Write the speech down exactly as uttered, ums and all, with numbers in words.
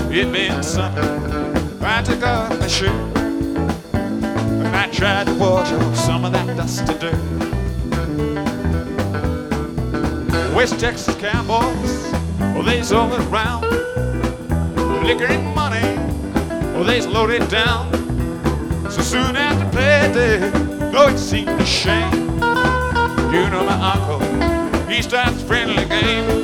It been something. I took off my shirt and I tried to wash off some of that dusty dirt. West Texas cowboys, well, they's all around. Liquor and money, well, they's loaded down. So soon after play day, though it seemed a shame, you know my uncle, he starts a friendly game.